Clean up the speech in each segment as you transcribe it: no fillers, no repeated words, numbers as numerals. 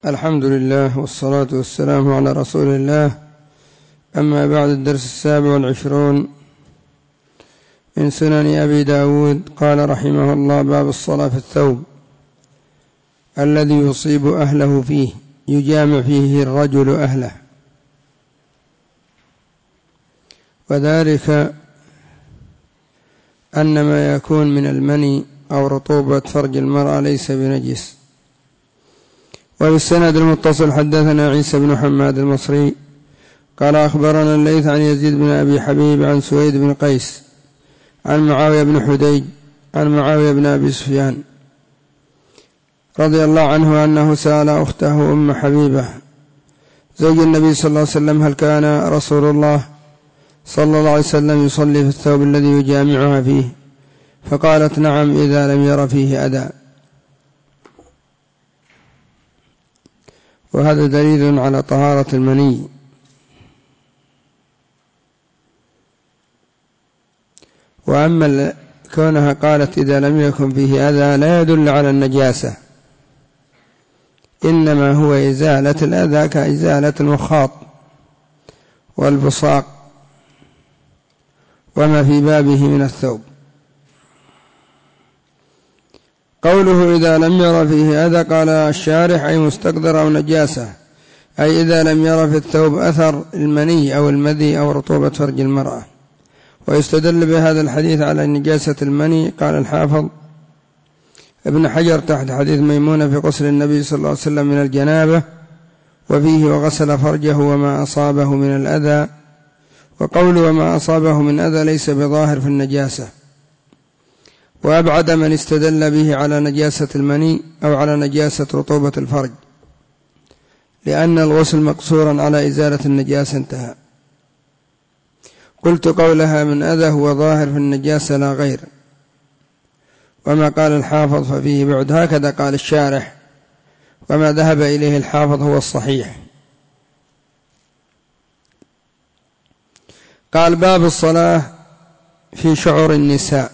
الحمد لله والصلاة والسلام على رسول الله. أما بعد، الدرس 27 من سنن أبي داود. قال رحمه الله: باب الصلاة في الثوب الذي يصيب أهله فيه، يجامع فيه الرجل أهله، وذلك أن ما يكون من المني أو رطوبة فرج المرأة ليس بنجس. وبالسند المتصل حدثنا عيسى بن حماد المصري قال أخبرنا الليث عن يزيد بن أبي حبيب عن سويد بن قيس عن معاوية بن حديج عن معاوية بن أبي سفيان رضي الله عنه أنه سأل أخته أم حبيبة زوج النبي صلى الله عليه وسلم: هل كان رسول الله صلى الله عليه وسلم يصلي في الثوب الذي يجامعها فيه؟ فقالت: نعم، إذا لم ير فيه أذى. وهذا دليل على طهارة المني. وأما كونها قالت إذا لم يكن فيه أذى لا يدل على النجاسة، إنما هو إزالة الأذى كإزالة المخاط والبصاق وما في بابه من الثوب. قوله إذا لم ير فيه أذى، قال الشارح: أي مستقدر أو نجاسة، أي إذا لم ير في الثوب أثر المني أو المذي أو رطوبة فرج المرأة. ويستدل بهذا الحديث على نجاسة المني. قال الحافظ ابن حجر تحت حديث ميمونة في غسل النبي صلى الله عليه وسلم من الجنابة، وفيه: وغسل فرجه وما أصابه من الأذى. وقول وما أصابه من أذى ليس بظاهر في النجاسة، وأبعد من استدل به على نجاسة المني أو على نجاسة رطوبة الفرج، لأن الغسل مقصورا على إزالة النجاسة، انتهى. قلت: قولها من أذى هو ظاهر في النجاسة لا غير، وما قال الحافظ ففيه بعد، هكذا قال الشارح، وما ذهب إليه الحافظ هو الصحيح. قال: باب الصلاة في شعر النساء.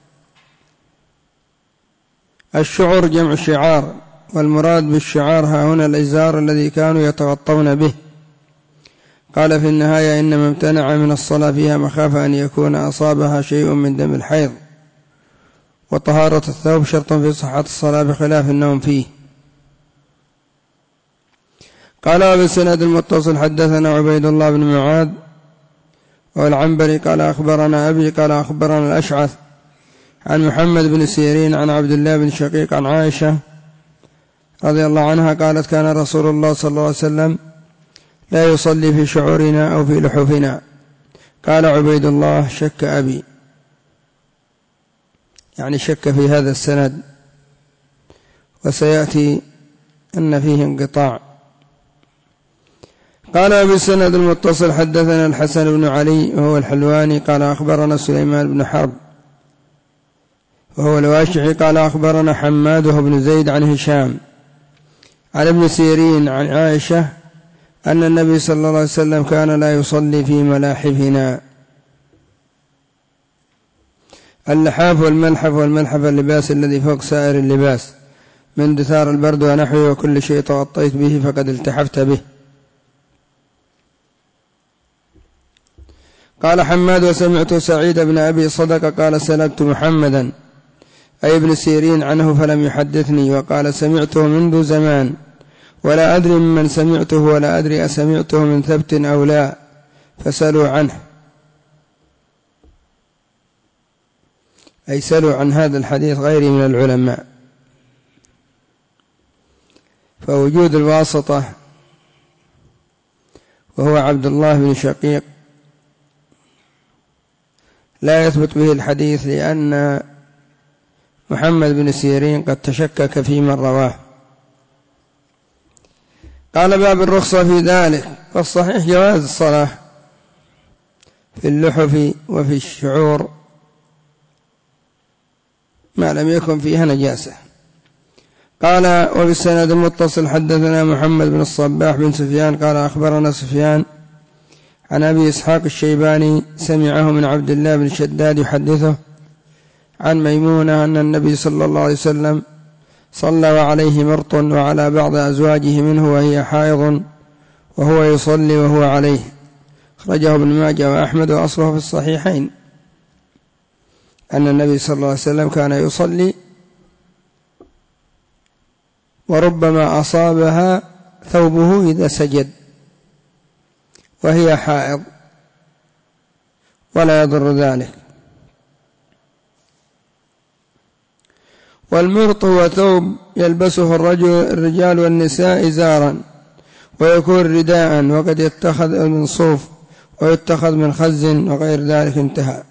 الشعر جمع شعار، والمراد بالشعار ها هنا الإزار الذي كانوا يتغطون به. قال في النهاية: إنما امتنع من الصلاة فيها مخافة أن يكون أصابها شيء من دم الحيض، وطهارة الثوب شرط في صحة الصلاة بخلاف النوم فيه. قال: وبالسند المتصل حدثنا عبيد الله بن معاذ والعنبري قال أخبرنا أبي قال أخبرنا الأشعث عن محمد بن سيرين عن عبد الله بن شقيق عن عائشة رضي الله عنها قالت: كان رسول الله صلى الله عليه وسلم لا يصلي في شعورنا أو في لحوفنا. قال عبيد الله: شك أبي، يعني شك في هذا السند، وسيأتي أن فيه انقطاع. قال: بالسند المتصل حدثنا الحسن بن علي وهو الحلواني قال أخبرنا سليمان بن حرب وهو الواشعي قال أخبرنا حماد بن زيد عن هشام عن ابن سيرين عن عائشة أن النبي صلى الله عليه وسلم كان لا يصلي في ملاحفنا. اللحاف والملحف اللباس الذي فوق سائر اللباس من دثار البرد ونحوه، وكل شيء تغطيت به فقد التحفت به. قال حماد: وسمعت سعيد بن أبي صدقة قال: سألت محمدا أي ابن سيرين عنه فلم يحدثني، وقال: سمعته منذ زمان ولا أدري ممن سمعته ولا أدري أسمعته من ثبت أو لا، فسألوا عنه، أي سألوا عن هذا الحديث غيري من العلماء. فوجود الواسطة وهو عبد الله بن شقيق لا يثبت به الحديث، لأن محمد بن سيرين قد تشكك في من رواه. قال: باب الرخصة في ذلك. والصحيح جواز الصلاة في اللحف وفي الشعور ما لم يكن فيها نجاسة. قال: وبالسند المتصل حدثنا محمد بن الصباح بن سفيان قال أخبرنا سفيان عن أبي إسحاق الشيباني سمعه من عبد الله بن شداد يحدثه عن ميمونة أن النبي صلى الله عليه وسلم صلى وعليه مرط وعلى بعض أزواجه منه وهي حائض وهو يصلي وهو عليه. أخرجه ابن ماجه وأحمد وأصله في الصحيحين أن النبي صلى الله عليه وسلم كان يصلي وربما أصابها ثوبه إذا سجد وهي حائض ولا يضر ذلك. والمرط هو ثوب يلبسه الرجال والنساء إزارا ويكون رداء، وقد يتخذ من صوف ويتخذ من خز وغير ذلك. انتهى.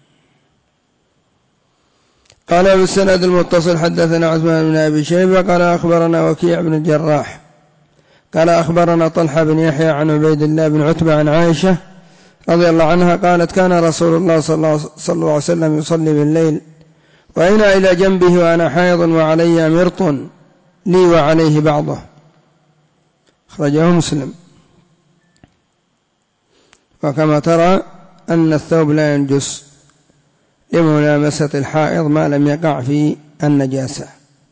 قال بالسند المتصل حدثنا عثمان بن أبي شيبة قال أخبرنا وكيع بن الجراح قال أخبرنا طلحة بن يحيى عن عبيد الله بن عتبة عن عائشة رضي الله عنها قالت كان رسول الله صلى الله عليه وسلم يصلي بالليل وأنا إلى جنبه وأنا حائض وعلي مرط لي وعليه بعضه. أخرجه مسلم. وكما ترى أن الثوب لا ينجس لملامسة الحائض ما لم يقع في النجاسة.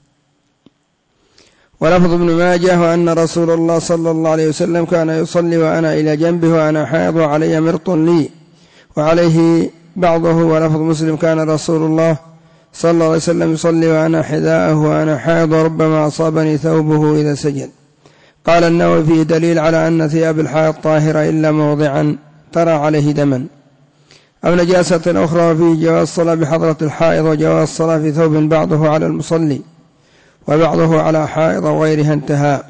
ولفظ ابن ماجه وأن رسول الله صلى الله عليه وسلم كان يصلي وأنا إلى جنبه وأنا حائض وعلي مرط لي وعليه بعضه. ولفظ مسلم كان رسول الله صلى الله عليه وسلم يصلي وأنا حذاءه وأنا حائض وربما أصابني ثوبه إذا سجد. قال النووي فيه دليل على أن ثياب الحائض طاهرة إلا موضعا ترى عليه دما أو نجاسة أخرى، فيه جواز الصلاة بحضرة الحائض وجواز الصلاة في ثوب بعضه على المصلي وبعضه على حائض وغيرها. انتهى.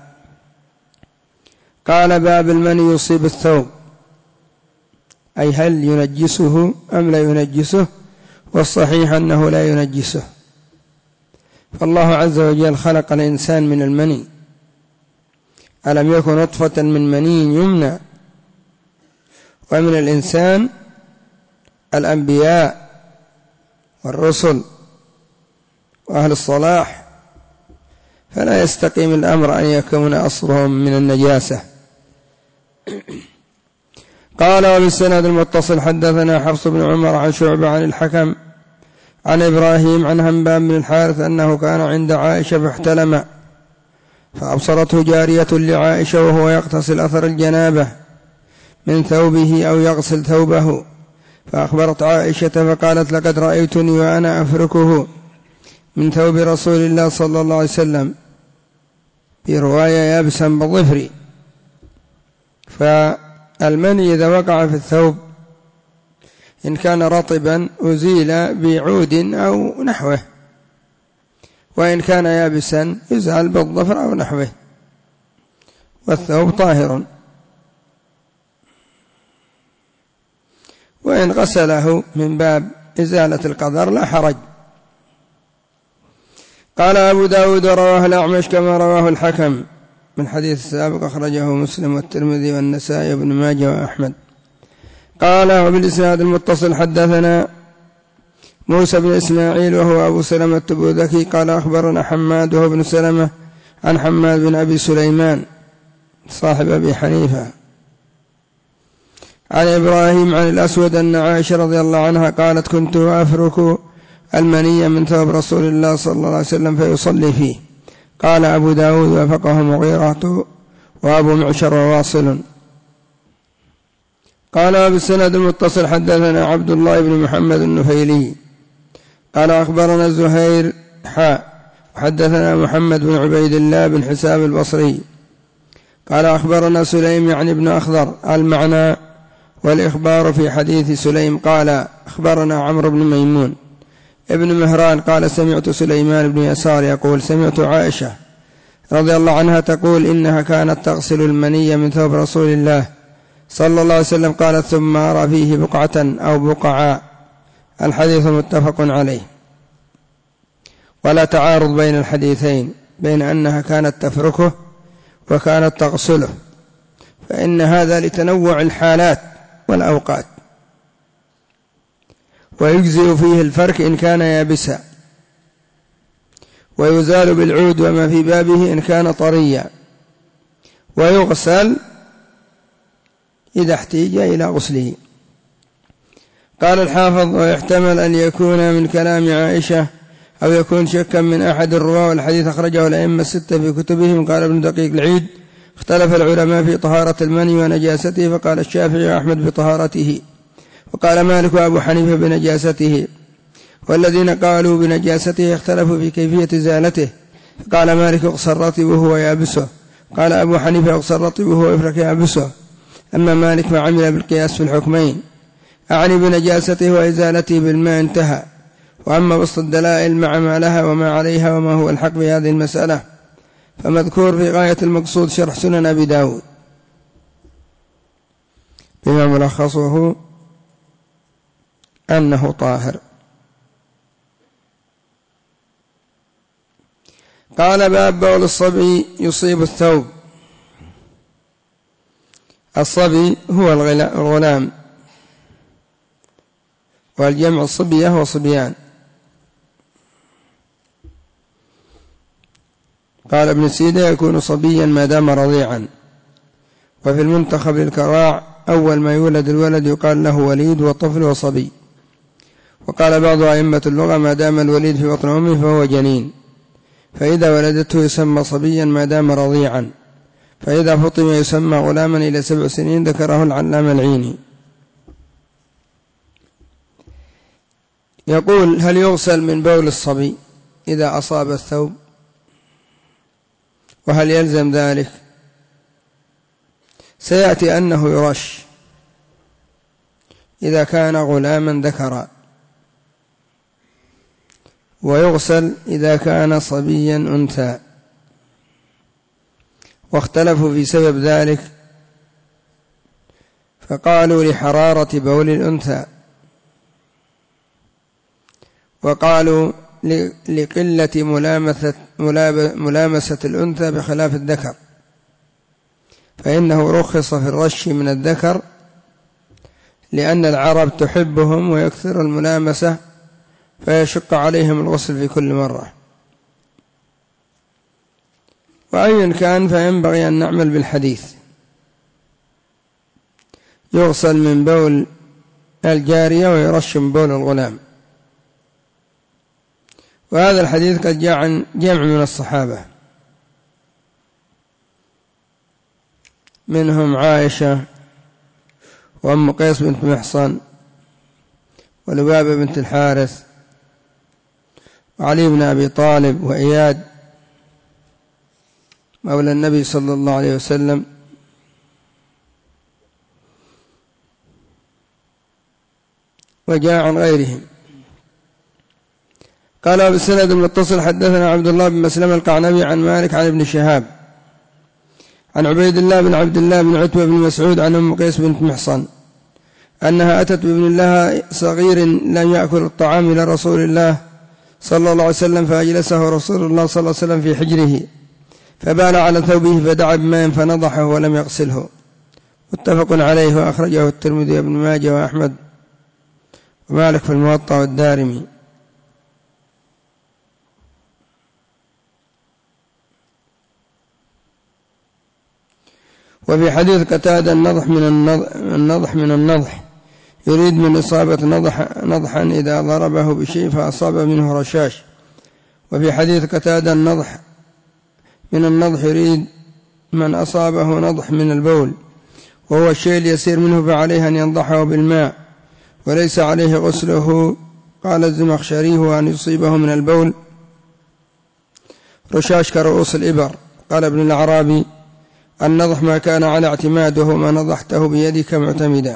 قال باب المني يصيب الثوب، أي هل ينجسه أم لا ينجسه؟ والصحيح أنه لا ينجسه، فالله عز وجل خلق الإنسان من المني، ألم يكن نطفة من مني يمنى؟ ومن الإنسان الأنبياء والرسل وأهل الصلاح، فلا يستقيم الأمر أن يكون أصلهم من النجاسة. قال وبالسند المتصل حدثنا حفص بن عمر عن شعبة عن الحكم عن إبراهيم عن همام بن الحارث أنه كان عند عائشة فاحتلم فأبصرته جارية لعائشة وهو يغتسل أثر الجنابة من ثوبه أو يغسل ثوبه، فأخبرت عائشة فقالت لقد رأيتني وأنا أفركه من ثوب رسول الله صلى الله عليه وسلم، في رواية يابسا بظفري. فالمني إذا وقع في الثوب إن كان رطبا أزيل بعود أو نحوه، وإن كان يابسا يزال بالظفر أو نحوه، والثوب طاهر. وإن غسله من باب إزالة القدر لا حرج. قال أبو داود رواه الأعمش كما رواه الحكم من حديث السابق، أخرجه مسلم والترمذي والنسائي وابن ماجه وأحمد. قال وبالإسناد المتصل حدثنا موسى بن إسماعيل وهو أبو سلمة التبوذكي قال أخبرنا حماد وهو بن سلمة عن حماد بن أبي سليمان صاحب أبي حنيفة عن إبراهيم عن الأسود أن عائشة رضي الله عنها قالت كنت أفرك المني من ثوب رسول الله صلى الله عليه وسلم فيصلي فيه. قال أبو داود وافقه مغيرة وأبو معشر وواصل. قال بالسند المتصل حدثنا عبد الله بن محمد النفيلي قال أخبرنا زهير وحدثنا محمد بن عبيد الله بن حساب البصري قال أخبرنا سليم يعني ابن أخضر المعنى والإخبار في حديث سليم. قال أخبرنا عمرو بن ميمون ابن مهران قال سمعت سليمان بن يسار يقول سمعت عائشة رضي الله عنها تقول إنها كانت تغسل المني من ثوب رسول الله صلى الله عليه وسلم قالت ثم أرى فيه بقعة أو بقعاء. الحديث متفق عليه، ولا تعارض بين الحديثين بين أنها كانت تفركه وكانت تغسله، فإن هذا لتنوع الحالات والأوقات، ويجزئ فيه الفرك إن كان يابسا، ويزال بالعود وما في بابه إن كان طريا، ويغسل إذا احتيج إلى غسله. قال الحافظ ويحتمل أن يكون من كلام عائشة أو يكون شكا من أحد الرواة، والحديث أخرجه الأئمة الستة في كتبهم. قال ابن دقيق العيد: اختلف العلماء في طهارة المني ونجاسته، فقال الشافعي وأحمد بطهارته، وقال مالك وأبو حنيفة بنجاسته، والذين قالوا بنجاسته اختلفوا في كيفية إزالته، فقال مالك: اغسل رطبه ويابسه، قال أبو حنيفة: اغسل رطبه وافرك يابسه. أما مالك فعمل بالقياس في الحكمين، أعني بنجاسته وإزالته بالماء، انتهى. وأما بسط الدلائل مع ما لها وما عليها وما هو الحق في هذه المسألة فمذكور في غاية المقصود شرح سنن أبي داود بما ملخصه أنه طاهر. قال: باب بول الصبي يصيب الثوب. الصبي هو الغلام، والجمع الصبية وصبيان. قال ابن سيدة: يكون صبيا ما دام رضيعا. وفي المنتخب للكراع: أول ما يولد الولد يقال له وليد وطفل وصبي. وقال بعض أئمة اللغة: ما دام الوليد في بطن أمه فهو جنين، فإذا ولدته يسمى صبيا ما دام رضيعا، فإذا فطم يسمى غلاما إلى 7 سنين. ذكره العلامة العيني. يقول: هل يغسل من بول الصبي إذا أصاب الثوب؟ وهل يلزم ذلك؟ سيأتي أنه يرش إذا كان غلاما ذكرا، ويغسل إذا كان صبيا أنثى. واختلفوا في سبب ذلك، فقالوا لحرارة بول الأنثى، وقالوا لقلة ملامسة الأنثى بخلاف الذكر، فإنه رخص في الرش من الذكر لأن العرب تحبهم ويكثر الملامسة، فيشق عليهم الغسل في كل مرة. وأيا كان فينبغي أن نعمل بالحديث: يغسل من بول الجارية ويرش من بول الغلام. وهذا الحديث قد جاء عن جمع من الصحابة، منهم عائشة وأم قيس بنت محصن ولبابة بنت الحارث وعلي بن أبي طالب وإياد مولى النبي صلى الله عليه وسلم. وجاء عن غيرهم. قال بالسند المتصل: حدثنا عبد الله بن مسلمة القعنبي عن مالك عن ابن شهاب عن عبيد الله بن عبد الله بن عتبة بن مسعود عن أم قيس بنت محصن أنها أتت بابن لها صغير لم يأكل الطعام إلى رسول الله صلى الله عليه وسلم، فأجلسه رسول الله صلى الله عليه وسلم في حجره، فبال على ثوبه فدعا بماء فنضحه ولم يغسله. متفق عليه، وأخرجه الترمذي وابن ماجه وأحمد ومالك في الموطأ والدارمي. وفي حديث قتادة: النضح من النضح، يريد من إصابة نضحا إذا ضربه بشيء فأصاب منه رشاش. وفي حديث قتادة: النضح من النضح، يريد من أصابه نضح من البول، وهو الشيء اليسير منه، فعليه أن ينضحه بالماء وليس عليه غسله. قال الزمخشري: وأن يصيبه من البول رشاش كرؤوس الإبر. قال ابن الأعرابي: النضح ما كان على اعتماده، ما نضحته بيدك معتمدا.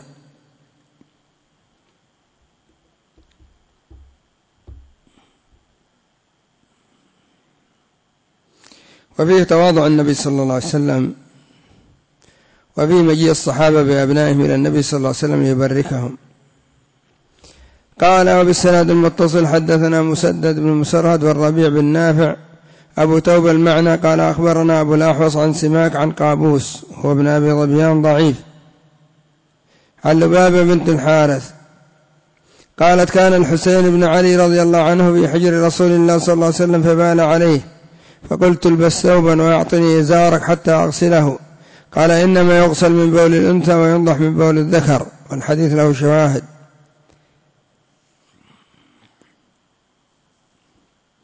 وفيه تواضع النبي صلى الله عليه وسلم، وفيه مجيء الصحابة بأبنائهم إلى النبي صلى الله عليه وسلم يبركهم. قال: وبالسند المتصل حدثنا مسدد بن مسرهد والربيع بن نافع أبو توبة المعنى قال: أخبرنا أبو الأحوص عن سماك عن قابوس هو ابن أبي ظبيان ضعيف عن لبابة بنت الحارث قالت: كان الحسين بن علي رضي الله عنه في حجر رسول الله صلى الله عليه وسلم فبال عليه، فقلت: البس ثوبا وأعطني إزارك حتى أغسله. قال: إنما يغسل من بول الأنثى وينضح من بول الذكر. والحديث له شواهد.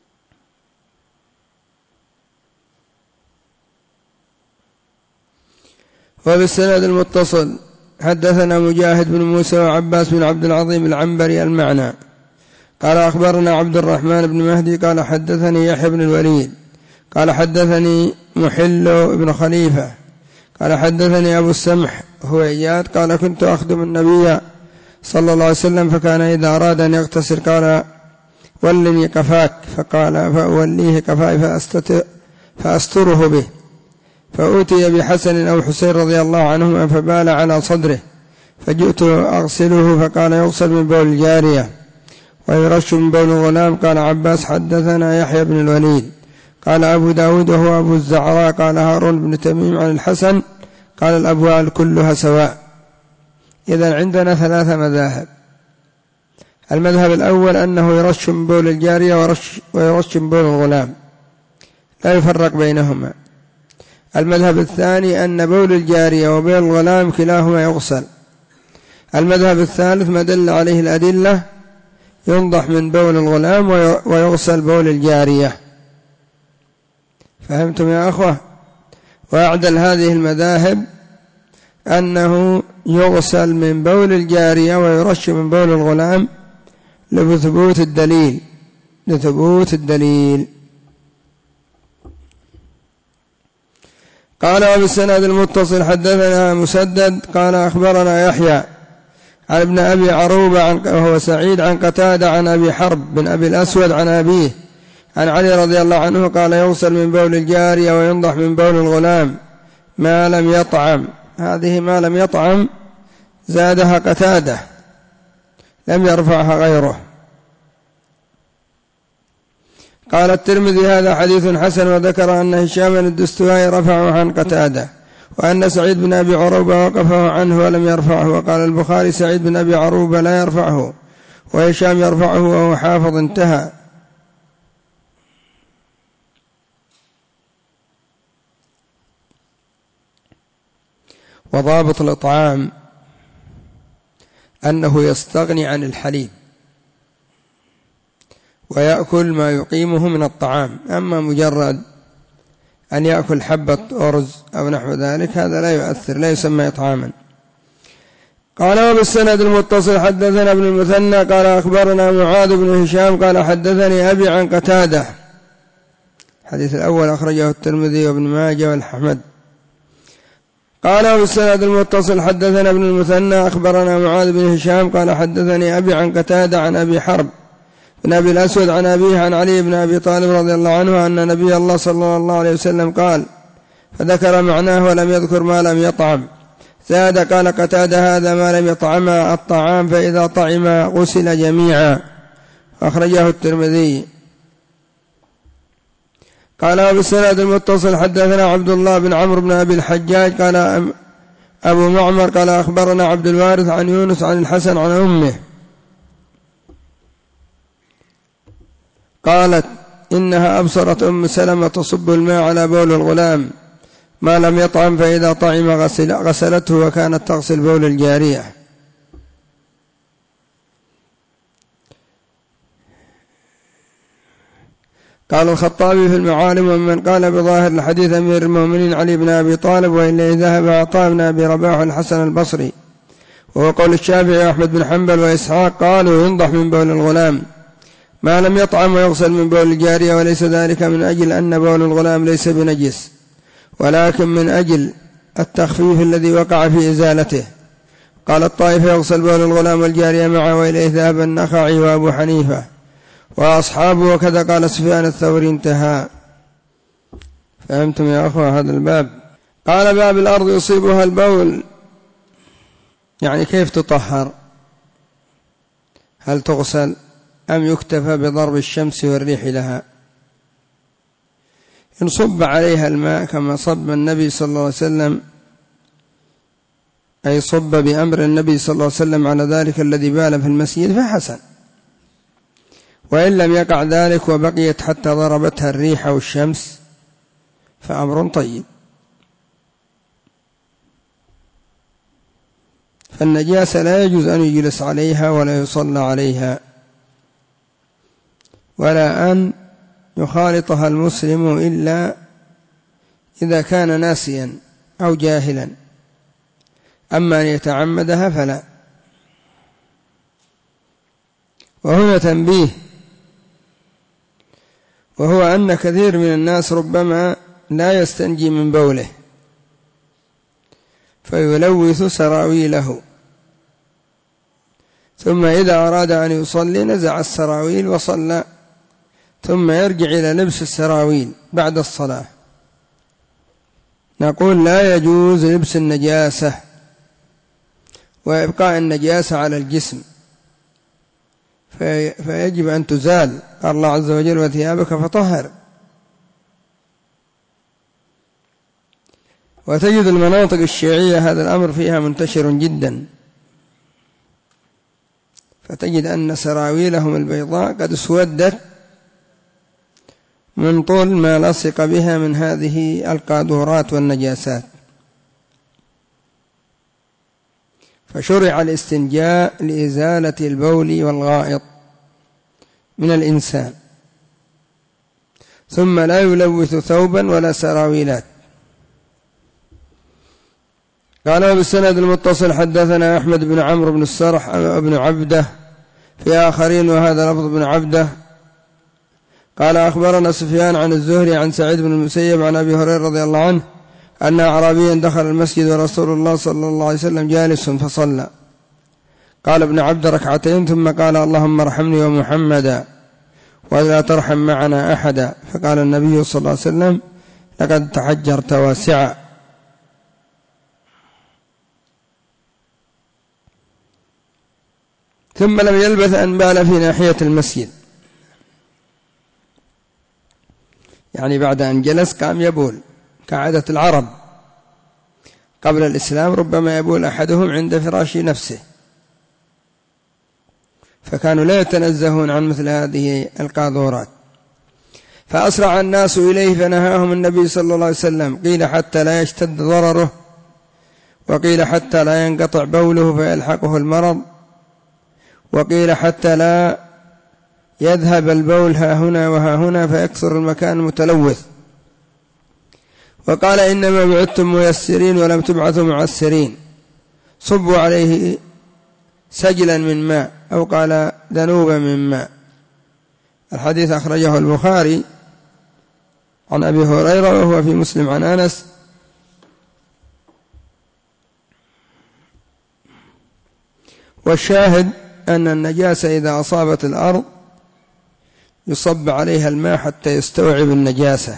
وبالسند المتصل حدثنا مجاهد بن موسى وعباس بن عبد العظيم العنبري المعنى قال أخبرنا عبد الرحمن بن مهدي قال حدثني يحيى بن الوليد قال حدثني محل بن خليفة قال حدثني أبو السمح هو إياد قال كنت أخدم النبي صلى الله عليه وسلم فكان إذا أراد أن يغتسل قال ولني قفاك فقال فأوليه قفاي فأستره به فأوتي بحسن أو حسين رضي الله عنهما فبال على صدره فجئت أغسله فقال يغسل من بول الجارية ويرش من بول الغلام. قال عباس حدثنا يحيى بن الوليد قال أبو داود وهو أبو الزعراء قال هارون بن تميم عن الحسن قال الأبوال كلها سواء. إذن عندنا 3 مذاهب. المذهب الأول أنه يرش من بول الجارية ويرش من بول الغلام لا يفرق بينهما. المذهب الثاني أن بول الجارية وبول الغلام كلاهما يغسل. المذهب الثالث ما دل عليه الأدلة ينضح من بول الغلام ويغسل بول الجارية. فهمتم يا أخوة؟ وأعدل هذه المذاهب أنه يغسل من بول الجارية ويرش من بول الغلام لثبوت الدليل. قال وبالسند المتصل حدثنا مسدد قال أخبرنا يحيى عن ابن أبي عروبة وهو سعيد عن قتادة عن أبي حرب بن أبي الأسود عن أبيه عن علي رضي الله عنه قال يغسل من بول الجارية وينضح من بول الغلام ما لم يطعم. هذه ما لم يطعم زادها قتادة لم يرفعها غيره. قال الترمذي هذا حديث حسن وذكر أن هشام الدستوائي رفعه عن قتادة وأن سعيد بن أبي عروبة وقفه عنه ولم يرفعه. وقال البخاري سعيد بن أبي عروبة لا يرفعه وهشام يرفعه وهو حافظ. انتهى. وضابط الإطعام أنه يستغني عن الحليب ويأكل ما يقيمه من الطعام. أما مجرد أن يأكل حبة أرز أو نحو ذلك هذا لا يؤثر، لا يسمى إطعاما. قال وبالسند المتصل حدثنا ابن المثنى قال أخبرنا معاذ بن هشام قال حدثني أبي عن قتادة. الحديث الأول أخرجه الترمذي وابن ماجه والأحمد. قال وبالسند المتصل حدثنا ابن المثنى أخبرنا معاذ بن هشام قال حدثني أبي عن قتادة عن أبي حرب بن أبي الأسود عن أبيه عن علي بن أبي طالب رضي الله عنه أن نبي الله صلى الله عليه وسلم قال فذكر معناه ولم يذكر ما لم يطعم. زاد قال قتادة هذا ما لم يطعم الطعام فإذا طعم غسل جميعا. أخرجه الترمذي. قال وبالسند المتصل حدثنا عبد الله بن عمرو بن أبي الحجاج قال أبو معمر قال أخبرنا عبد الوارث عن يونس عن الحسن عن أمه قالت إنها أبصرت أم سلمة تصب الماء على بول الغلام ما لم يطعم فإذا طعم غسلته وكانت تغسل بول الجارية. قال الخطابي في المعالم ومن قال بظاهر الحديث أمير المؤمنين علي بن أبي طالب وإليه ذهب عطاء بن أبي رباح الحسن البصري وهو قول الشافعي وأحمد بن حنبل وإسحاق قالوا ينضح من بول الغلام ما لم يطعم ويغسل من بول الجارية وليس ذلك من أجل أن بول الغلام ليس بنجس ولكن من أجل التخفيف الذي وقع في إزالته. قال الطائفة يغسل بول الغلام والجارية معه وإليه ذهب النخعي وأبو حنيفة وأصحابه وكذا قال سفيان الثوري. انتهى. فهمتم يا أخوة هذا الباب؟ قال باب الأرض يصيبها البول يعني كيف تطهر؟ هل تغسل أم يكتفى بضرب الشمس والريح لها؟ إن صب عليها الماء كما صب النبي صلى الله عليه وسلم أي صب بأمر النبي صلى الله عليه وسلم على ذلك الذي بال في المسجد فحسن. وإن لم يقع ذلك وبقيت حتى ضربتها الريح أو الشمس فأمر طيب. فالنجاسة لا يجوز أن يجلس عليها ولا يصلى عليها ولا أن يخالطها المسلم إلا إذا كان ناسيا أو جاهلا أما أن يتعمدها فلا. وهنا تنبيه، وهو أن كثير من الناس ربما لا يستنجي من بوله فيلوث سراويله، ثم إذا أراد أن يصلي نزع السراويل وصلى، ثم يرجع إلى لبس السراويل بعد الصلاة. نقول لا يجوز لبس النجاسة وإبقاء النجاسة على الجسم، فيجب أن تزال. قال الله عز وجل: وثيابك فطهر. وتجد المناطق الشيعية هذا الأمر فيها منتشر جدا، فتجد أن سراويلهم البيضاء قد اسودت من طول ما لصق بها من هذه القاذورات والنجاسات. فشرع الاستنجاء لإزالة البول والغائط من الإنسان، ثم لا يلوث ثوبا ولا سراويلات. قال بالسند المتصل: حدثنا أحمد بن عمرو بن السرح بن عبده في آخرين، وهذا لفظ بن عبده. قال أخبرنا سفيان عن الزهري عن سعيد بن المسيب عن أبي هريرة رضي الله عنه أن أعرابيا دخل المسجد ورسول الله صلى الله عليه وسلم جالس فصلى. قال ابن عبد: ركعتين، ثم قال: اللهم ارحمني ومحمدا ولا ترحم معنا أحدا. فقال النبي صلى الله عليه وسلم: لقد تحجرت واسعا. ثم لم يلبث أن بال في ناحية المسجد، يعني بعد أن جلس قام يبول كعادة العرب قبل الإسلام، ربما يبول أحدهم عند فراش نفسه، فكانوا لا يتنزهون عن مثل هذه القاذورات. فأسرع الناس إليه فنهاهم النبي صلى الله عليه وسلم، قيل حتى لا يشتد ضرره، وقيل حتى لا ينقطع بوله فيلحقه المرض، وقيل حتى لا يذهب البول ها هنا وها هنا فيكثر المكان المتلوث. وقال: إنما بعثتم ميسرين ولم تبعثوا معسرين، صبوا عليه سجلا من ماء، أو قال ذنوبا من ماء. الحديث أخرجه البخاري عن أبي هريرة، وهو في مسلم عن أنس. والشاهد أن النجاسة إذا أصابت الأرض يصب عليها الماء حتى يستوعب النجاسة.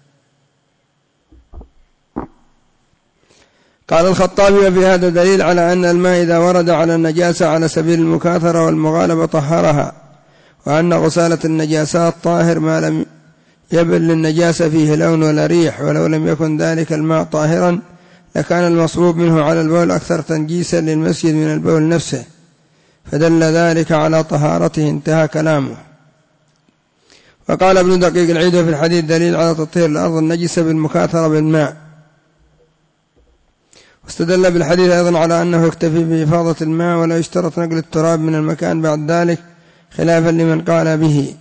قال الخطابي: في هذا دليل على أن الماء إذا ورد على النجاسة على سبيل المكاثرة والمغالبة طهرها، وأن غسالة النجاسات طاهر ما لم يبل للنجاسة فيه لون ولا ريح، ولو لم يكن ذلك الماء طاهرا لكان المصبوب منه على البول أكثر تنجيسا للمسجد من البول نفسه، فدل ذلك على طهارته. انتهى كلامه. وقال ابن دقيق العيد: في الحديث دليل على تطهير الأرض النجسة بالمكاثرة بالماء. واستدل بالحديث أيضا على أنه يكتفي بإفاضة الماء ولا يشترط نقل التراب من المكان بعد ذلك، خلافا لمن قال به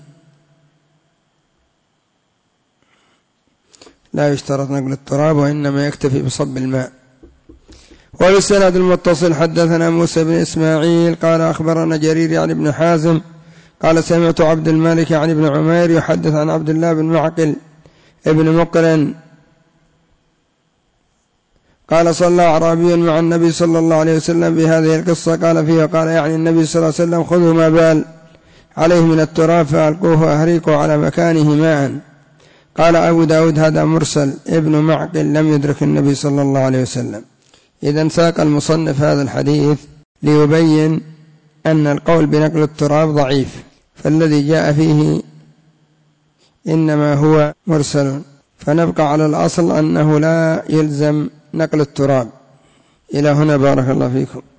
لا يشترط نقل التراب وإنما يكتفي بصب الماء. وبالسند المتصل: حدثنا موسى بن إسماعيل قال أخبرنا جرير يعني ابن حازم قال سمعت عبد الملك يعني ابن عمير يحدث عن عبد الله بن معقل ابن مقرن قال: صلى أعرابي مع النبي صلى الله عليه وسلم بهذه القصة. قال فيها: قال يعني النبي صلى الله عليه وسلم: خذوا ما بال عليه من التراب فألقوه وأهريقوا على مكانه ماء. قال أبو داود: هذا مرسل، ابن معقل لم يدرك النبي صلى الله عليه وسلم. إذن ساق المصنف هذا الحديث ليبين أن القول بنقل التراب ضعيف، فالذي جاء فيه إنما هو مرسل، فنبقى على الأصل أنه لا يلزم نقل التراب. إلى هنا بارك الله فيكم.